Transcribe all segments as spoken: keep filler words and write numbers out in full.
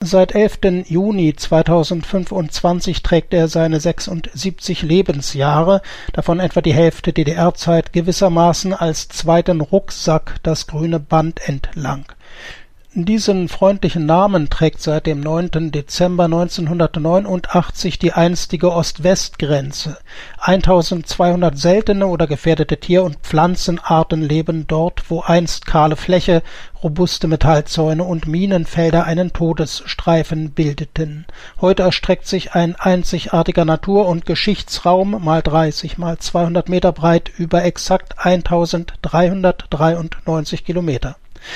Seit elften Juni zweitausendfünfundzwanzig trägt er seine sechsundsiebzig Lebensjahre, davon etwa die Hälfte D D R-Zeit, gewissermaßen als zweiten Rucksack das grüne Band entlang. Diesen freundlichen Namen trägt seit dem neunten Dezember neunzehnhundertneunundachtzig die einstige Ost-West-Grenze. eintausendzweihundert seltene oder gefährdete Tier- und Pflanzenarten leben dort, wo einst kahle Fläche, robuste Metallzäune und Minenfelder einen Todesstreifen bildeten. Heute erstreckt sich ein einzigartiger Natur- und Geschichtsraum, mal dreißig mal zweihundert Meter breit, über exakt eintausenddreihundertdreiundneunzig Kilometer.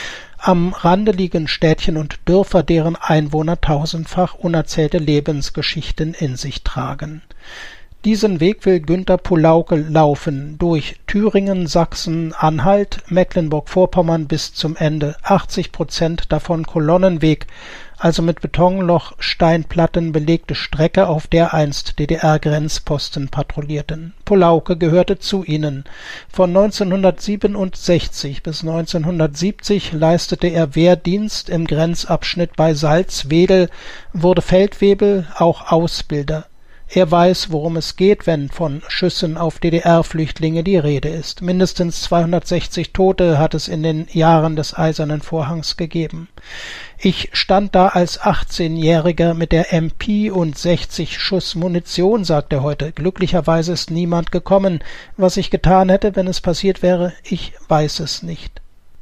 Am Rande liegen Städtchen und Dörfer, deren Einwohner tausendfach unerzählte Lebensgeschichten in sich tragen. Diesen Weg will Günter Pulauke laufen, durch Thüringen, Sachsen, Anhalt, Mecklenburg-Vorpommern bis zum Ende, achtzig Prozent davon Kolonnenweg, also mit Betonloch, Steinplatten belegte Strecke, auf der einst D D R-Grenzposten patrouillierten. Pulauke gehörte zu ihnen. Von neunzehnhundertsiebenundsechzig bis neunzehnhundertsiebzig leistete er Wehrdienst im Grenzabschnitt bei Salzwedel, wurde Feldwebel, auch Ausbilder. Er weiß, worum es geht, wenn von Schüssen auf D D R-Flüchtlinge die Rede ist. Mindestens zweihundertsechzig Tote hat es in den Jahren des Eisernen Vorhangs gegeben. Ich stand da als achtzehnjähriger mit der M P und sechzig Schuss Munition, sagt er heute. Glücklicherweise ist niemand gekommen. Was ich getan hätte, wenn es passiert wäre, ich weiß es nicht.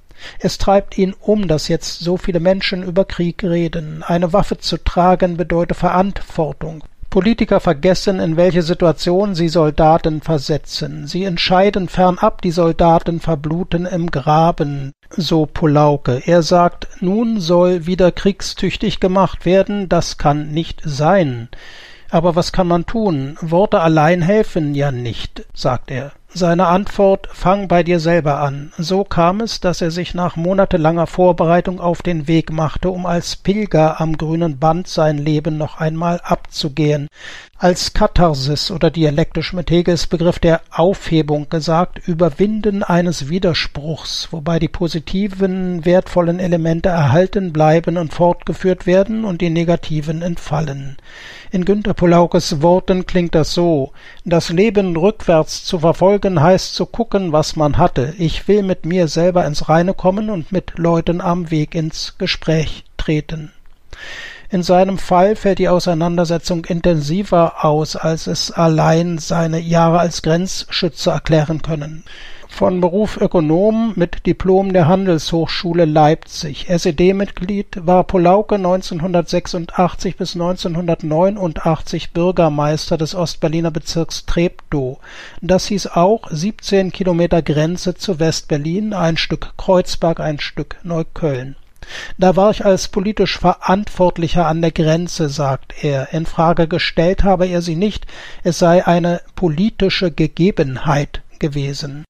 Es treibt ihn um, dass jetzt so viele Menschen über Krieg reden. Eine Waffe zu tragen bedeutet Verantwortung. Politiker vergessen, in welche Situation sie Soldaten versetzen. Sie entscheiden fernab, die Soldaten verbluten im Graben, so Pulauke. Er sagt, nun soll wieder kriegstüchtig gemacht werden, das kann nicht sein. Aber was kann man tun? Worte allein helfen ja nicht, sagt er. Seine Antwort: Fang bei dir selber an. So kam es, dass er sich nach monatelanger Vorbereitung auf den Weg machte, um als Pilger am grünen Band sein Leben noch einmal abzugehen. Als Katharsis oder dialektisch mit Hegels Begriff der Aufhebung gesagt, Überwinden eines Widerspruchs, wobei die positiven, wertvollen Elemente erhalten bleiben und fortgeführt werden und die negativen entfallen. In Günter Pulaukes Worten klingt das so: Das Leben rückwärts zu verfolgen heißt zu gucken, was man hatte. Ich will mit mir selber ins Reine kommen und mit Leuten am Weg ins Gespräch treten. In seinem Fall fällt die Auseinandersetzung intensiver aus, als es allein seine Jahre als Grenzschütze erklären können. Von Beruf Ökonom mit Diplom der Handelshochschule Leipzig. S E D-Mitglied war Pulauke neunzehnhundertsechsundachtzig bis neunzehnhundertneunundachtzig Bürgermeister des Ostberliner Bezirks Treptow. Das hieß auch siebzehn Kilometer Grenze zu Westberlin, ein Stück Kreuzberg, ein Stück Neukölln. Da war ich als politisch Verantwortlicher an der Grenze, sagt er. In Frage gestellt habe er sie nicht, es sei eine politische Gegebenheit gewesen.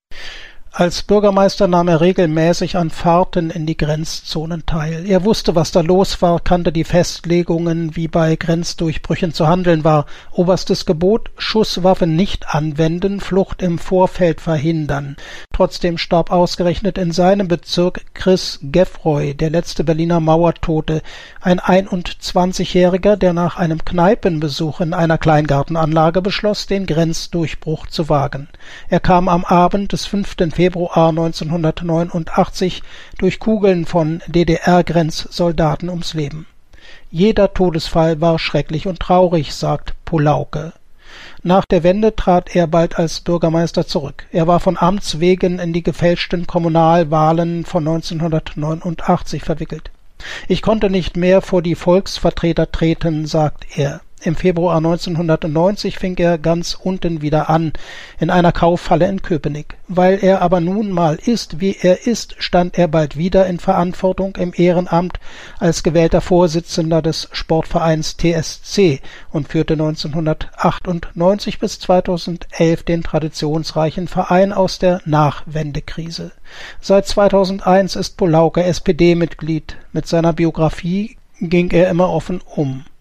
Als Bürgermeister nahm er regelmäßig an Fahrten in die Grenzzonen teil. Er wusste, was da los war, kannte die Festlegungen, wie bei Grenzdurchbrüchen zu handeln war. Oberstes Gebot: Schusswaffe nicht anwenden, Flucht im Vorfeld verhindern. Trotzdem starb ausgerechnet in seinem Bezirk Chris Geffroy, der letzte Berliner Mauertote, ein einundzwanzigjähriger, der nach einem Kneipenbesuch in einer Kleingartenanlage beschloss, den Grenzdurchbruch zu wagen. Er kam am Abend des fünften Februar neunzehnhundertneunundachtzig durch Kugeln von D D R-Grenzsoldaten ums Leben. Jeder Todesfall war schrecklich und traurig, sagt Pulauke. Nach der Wende trat er bald als Bürgermeister zurück. Er war von Amts wegen in die gefälschten Kommunalwahlen von neunzehnhundertneunundachtzig verwickelt. Ich konnte nicht mehr vor die Volksvertreter treten, sagt er. Im Februar neunzehnhundertneunzig fing er ganz unten wieder an, in einer Kaufhalle in Köpenick. Weil er aber nun mal ist, wie er ist, stand er bald wieder in Verantwortung im Ehrenamt als gewählter Vorsitzender des Sportvereins T S C und führte neunzehnhundertachtundneunzig bis zweitausendelf den traditionsreichen Verein aus der Nachwendekrise. Seit zweitausendeins ist Pulauke S P D-Mitglied. Mit seiner Biografie ging er immer offen um.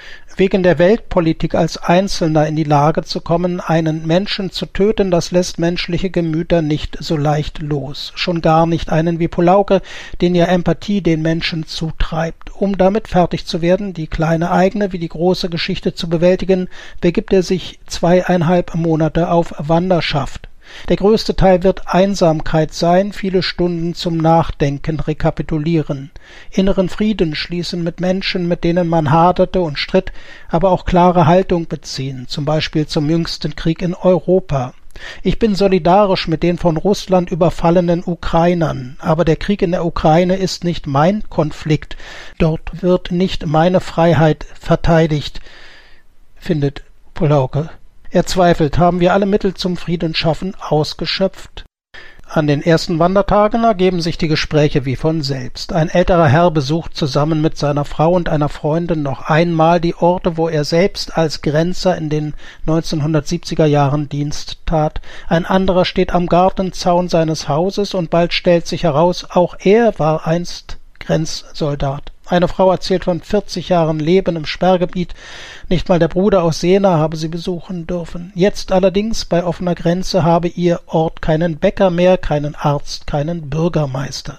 Wegen der Weltpolitik als Einzelner in die Lage zu kommen, einen Menschen zu töten, das lässt menschliche Gemüter nicht so leicht los. Schon gar nicht einen wie Pulauke, den ja Empathie den Menschen zutreibt. Um damit fertig zu werden, die kleine eigene wie die große Geschichte zu bewältigen, begibt er sich zweieinhalb Monate auf Wanderschaft. Der größte Teil wird Einsamkeit sein, viele Stunden zum Nachdenken, rekapitulieren, inneren Frieden schließen mit Menschen, mit denen man haderte und stritt, aber auch klare Haltung beziehen, zum Beispiel zum jüngsten Krieg in Europa. Ich bin solidarisch mit den von Russland überfallenen Ukrainern, aber der Krieg in der Ukraine ist nicht mein Konflikt. Dort wird nicht meine Freiheit verteidigt, findet Pulauke. Er zweifelt, haben wir alle Mittel zum Friedensschaffen ausgeschöpft? An den ersten Wandertagen ergeben sich die Gespräche wie von selbst. Ein älterer Herr besucht zusammen mit seiner Frau und einer Freundin noch einmal die Orte, wo er selbst als Grenzer in den neunzehnhundertsiebziger Jahren Dienst tat. Ein anderer steht am Gartenzaun seines Hauses und bald stellt sich heraus, auch er war einst Grenzsoldat. Eine Frau erzählt von vierzig Jahren Leben im Sperrgebiet. Nicht mal der Bruder aus Jena habe sie besuchen dürfen. Jetzt allerdings bei offener Grenze habe ihr Ort keinen Bäcker mehr, keinen Arzt, keinen Bürgermeister.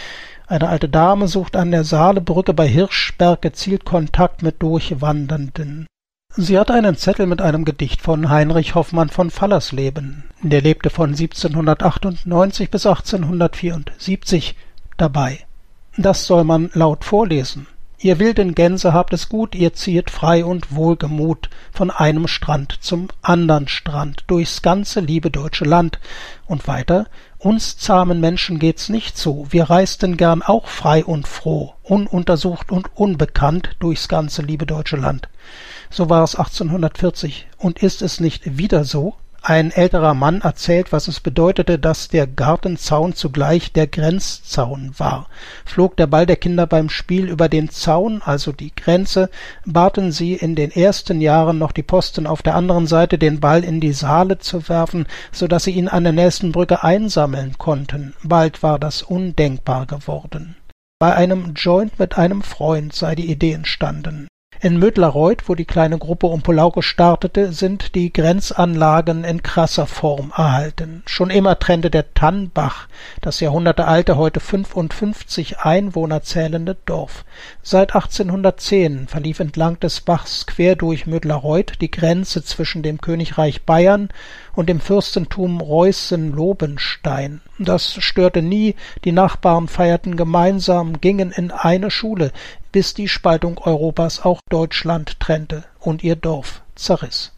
Eine alte Dame sucht an der Saalebrücke bei Hirschberg gezielt Kontakt mit Durchwandernden. Sie hat einen Zettel mit einem Gedicht von Heinrich Hoffmann von Fallersleben. Der lebte von siebzehnhundertachtundneunzig bis achtzehnhundertvierundsiebzig dabei. Das soll man laut vorlesen. Ihr wilden Gänse habt es gut, ihr ziehet frei und wohlgemut von einem Strand zum andern Strand, durchs ganze liebe deutsche Land. Und weiter, uns zahmen Menschen geht's nicht so, wir reisten gern auch frei und froh, ununtersucht und unbekannt durchs ganze liebe deutsche Land. So war es achtzehnhundertvierzig. Und ist es nicht wieder so? Ein älterer Mann erzählt, was es bedeutete, dass der Gartenzaun zugleich der Grenzzaun war. Flog der Ball der Kinder beim Spiel über den Zaun, also die Grenze, baten sie in den ersten Jahren noch die Posten auf der anderen Seite, den Ball in die Saale zu werfen, so dass sie ihn an der nächsten Brücke einsammeln konnten. Bald war das undenkbar geworden. Bei einem Joint mit einem Freund sei die Idee entstanden. In Mödlareuth, wo die kleine Gruppe um Pulauke startete, sind die Grenzanlagen in krasser Form erhalten. Schon immer trennte der Tannbach das jahrhundertealte, heute fünfundfünfzig Einwohner zählende Dorf. Seit achtzehnhundertzehn verlief entlang des Bachs quer durch Mödlareuth die Grenze zwischen dem Königreich Bayern und dem Fürstentum Reußen-Lobenstein. Das störte nie, die Nachbarn feierten gemeinsam, gingen in eine Schule, bis die Spaltung Europas auch Deutschland trennte und ihr Dorf zerriss.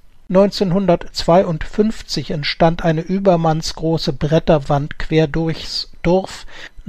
neunzehnhundertzweiundfünfzig entstand eine übermannsgroße Bretterwand quer durchs Dorf,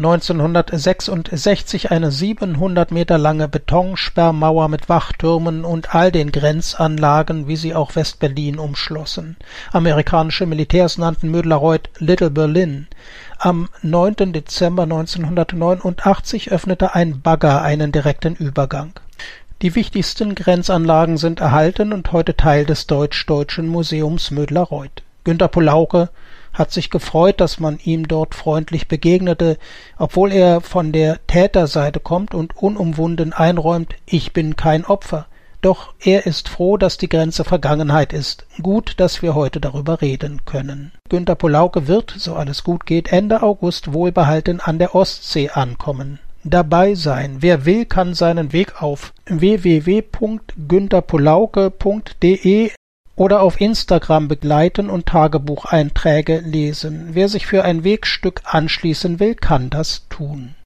neunzehnhundertsechsundsechzig eine siebenhundert Meter lange Betonsperrmauer mit Wachtürmen und all den Grenzanlagen, wie sie auch West-Berlin umschlossen. Amerikanische Militärs nannten Mödlareuth Little Berlin. Am neunten Dezember neunzehnhundertneunundachtzig öffnete ein Bagger einen direkten Übergang. Die wichtigsten Grenzanlagen sind erhalten und heute Teil des Deutsch-Deutschen Museums Mödlareuth. Günter Pulauke hat sich gefreut, dass man ihm dort freundlich begegnete, obwohl er von der Täterseite kommt und unumwunden einräumt, ich bin kein Opfer. Doch er ist froh, dass die Grenze Vergangenheit ist. Gut, dass wir heute darüber reden können. Günter Pulauke wird, so alles gut geht, Ende August wohlbehalten an der Ostsee ankommen. Dabei sein. Wer will, kann seinen Weg auf w w w punkt günter pulauke punkt de oder auf Instagram begleiten und Tagebucheinträge lesen. Wer sich für ein Wegstück anschließen will, kann das tun.